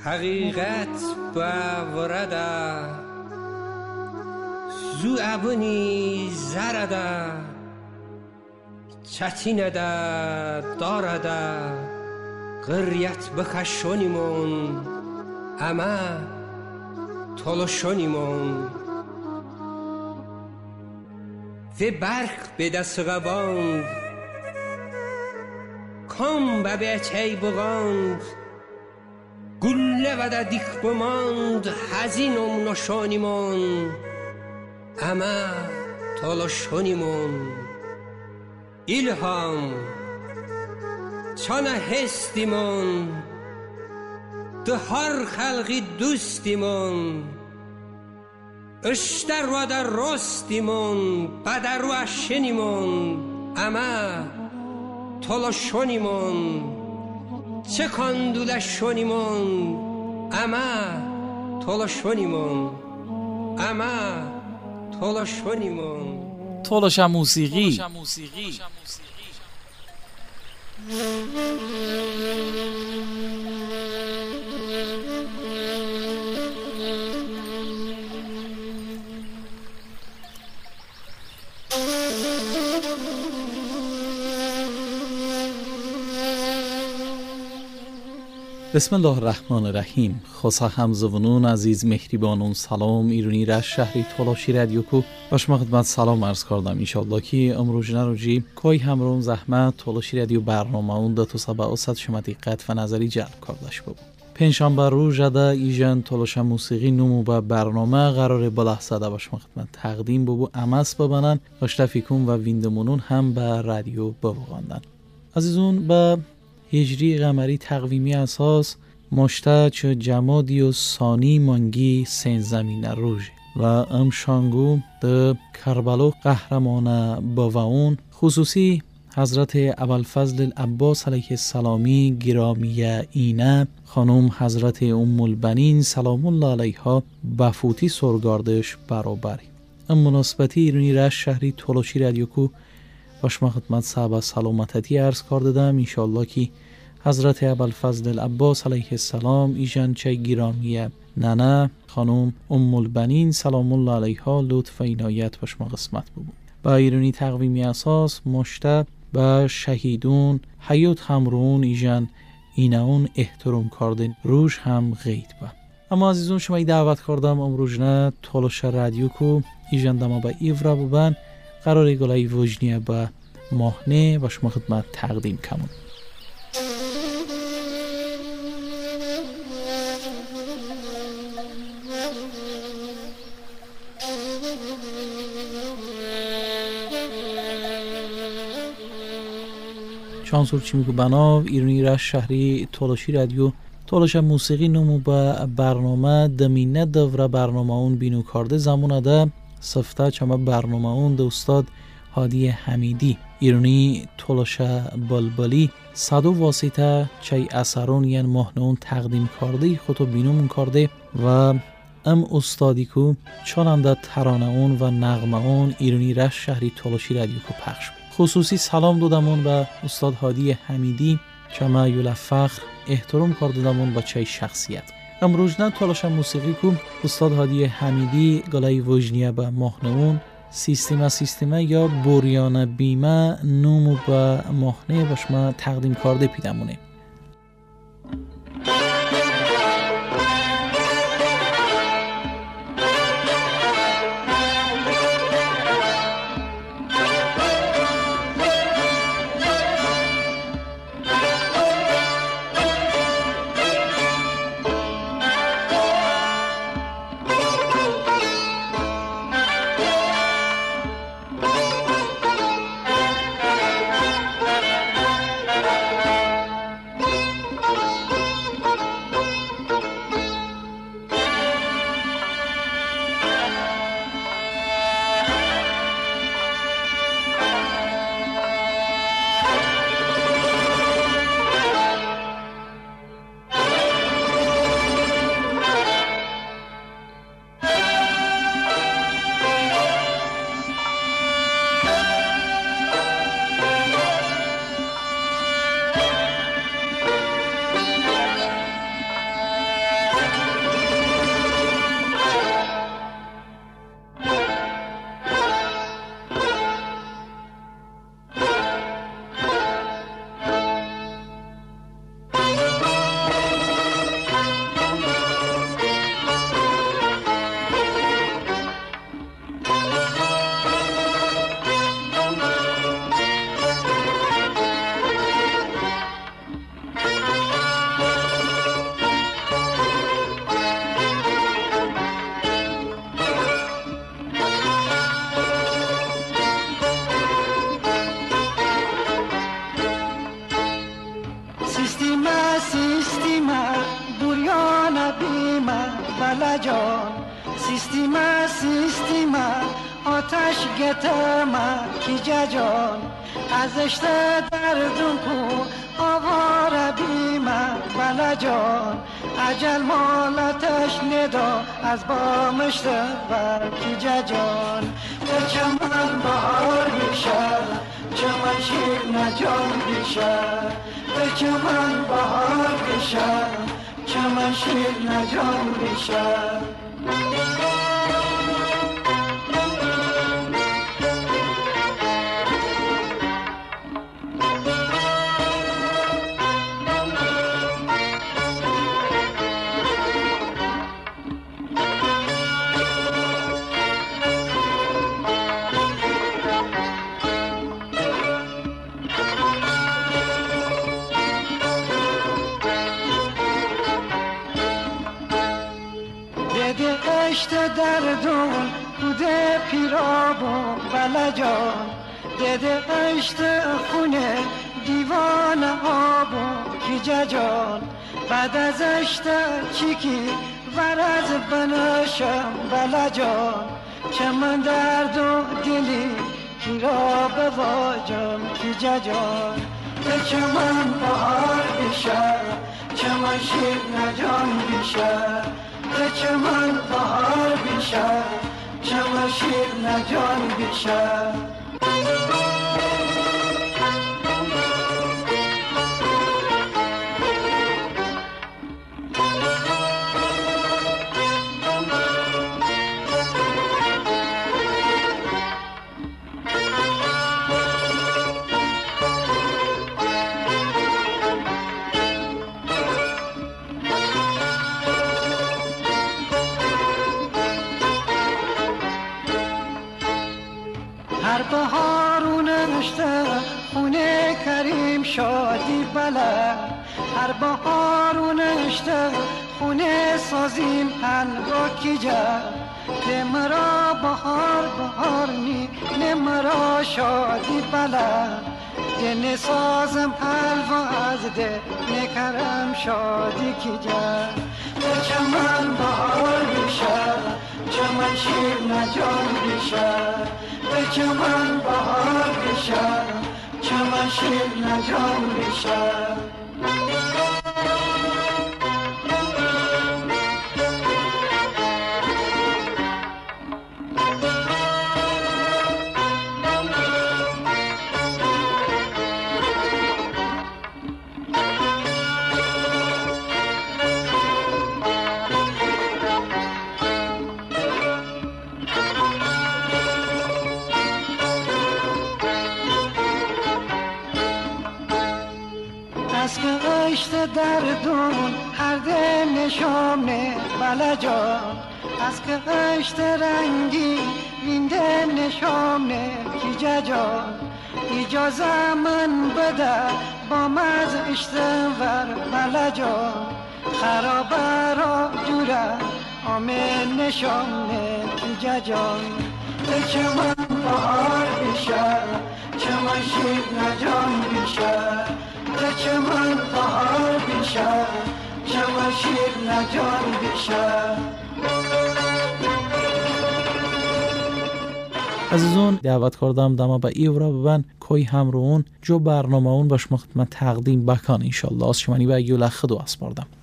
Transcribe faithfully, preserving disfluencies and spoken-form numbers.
حقیقت باورده زو ابونی زرده چتینده دارده قریت بخشونیمون اما تلاشونیمون و برق به دست غواند کم به بیچه بغاند گله و ده دیخ بماند هزینم نشانیمون اما تلاشونیمون ilham çana hestimun de har xalqi dostimun اشتر و در راستیمون بدر و اشنیمون اما تلاشونیمون چه کندوله شونیمون اما تلاشونیمون اما تلاشونیمون تلاش موسیقی بسم الله الرحمن الرحیم. خوصا همزونون عزیز مهربانون سلام ایرونی را شهری تلاشی رادیو کو باش ما خدمت سلام عرض کردم انشالله که امروز نروجی کوی همرون زحمت تلاشی رادیو برنامه اون دو سبع و صد شما دقت و نظری جلب کردش بود. پنجشنبه روز جدا ایجان تلاش موسیقی نمو با برنامه قرار با لحظه دا باش ما خدمت تقدیم بو امس ببنن اشتفیکون و ویندمونون هم به رادیو ببغاندن. عزیزون با هجری قمری تقویمی اساس مشته چه جمادی و ثانی مانگی سین زمین روژ و ام شانگو ده کربلو قهرمان باوون خصوصی حضرت ابوالفضل العباس علیه السلامی گرامی اینه خانم حضرت ام البنین سلام الله علیها بفوتی سرگاردش برابری ام مناسبتی ایرانی رش شهری تلاشی رادیو کو باش ما خدمت صاحب سلامتی عرض کردم انشالله که حضرت ابوالفضل العباس علیه السلام ایجان چه گرامی ننه خانم ام البنین سلام الله علیها لطف و عنایت باش ما قسمت بود. با ایرانی تقویمی اساس مشته با شهیدون حیات همرون ایجان ایناون احترام کردن روش هم غید با. اما عزیزون شما ای دعوت کردم امروز نه تلاش رادیو کو ایجان دما با ایورا ببن قرار گلای وجنیه با ماهنه و شما خدمت تقدیم کمون. شانسور چی میگو بناو ایرانی رش شهری تلاشی رادیو تلاش موسیقی نمو با برنامه دمینه دوره برنامه اون بینو کرده زمونه ده سفته چما برنامه اون ده استاد هادی حمیدی ایرانی تلاش بلبلی صدو واسطه چای اثرون یعن ماهنون تقدیم کرده خودو بینومون کرده و ام استادی کو چاننده ترانه اون و نغمه اون ایرانی رش شهری تلاشی رادیو کو پخش بود. خصوصی سلام دادمون به استاد هادی حمیدی چما یول فخر احترام کردمون با چای شخصیت. امروز نه تلاش موسیقی کو استاد هادی حمیدی گلای وجنیه به ماهنون سیستم سیستم یا بوریان بیمه نومو به ماهنه باش ما تقدیم کرده پیدمونه. جان سیستیما سیستیما آتش گتما کی جان ازش دردون کو آوار بیما بلا جان اجل مالتش ندا از بامش بر کی جان در چمن بهار بیشه چمن شیر نجان بیشه در چمن بهار بیشه چمن شیر نجان بیشه دردون بوده پیرابون بلا جان دده اشت خونه دیوان آبون کی جان بعد از اشت چیکی ورز بنشم بلا جان چمن درد و دلی کی را بواجم کی جان به چمن بهار بیشه چمن شیر نجان بیشه به چمن بهار بیشه چمن شیر نجان بیشه هر بهارون نشته خونه کریم شادی بله هر بهارون نشته خونه سازیم حلوا کی جا نمرا بهار بهار نی نمرا شادی بله دن سازم حلوا از ده نکرم شادی کی جا به چمن بهار بیشه چمن شیر نجان بیشه به چمن بهار بیشه چمن شیر نجان بیشه دردون هر دل نشامه بلا جان از که اشت رنگی وین دل نشامه کی جان اجازه من بده با مز اشتم ور بلا جان خرابه را جوره آمن نشامه کی جان به چمن بهار بیشه چمن شیر نجان بیشه به چمن بهار بیشه چمن شیر نجان بیشه عزیزان دعوت کردم دما به ایورا ببن کوی همرون جو برنامه اون باش مخدمت تقدیم بکن انشالله از شمانی به ایو لخدو اسپاردم